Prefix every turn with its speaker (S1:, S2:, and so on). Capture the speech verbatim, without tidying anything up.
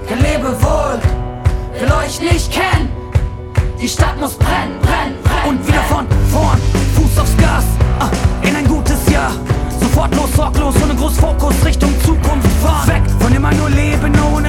S1: kein Lebewohl, will euch nicht kennen. Die Stadt muss brennen, brennen, brennen. Und wieder von vorn, Fuß aufs Gas, ah, in ein gutes Jahr. Sofort los, sorglos, ohne groß Fokus, Richtung Zukunft fahren. Weg von immer nur Leben, ohne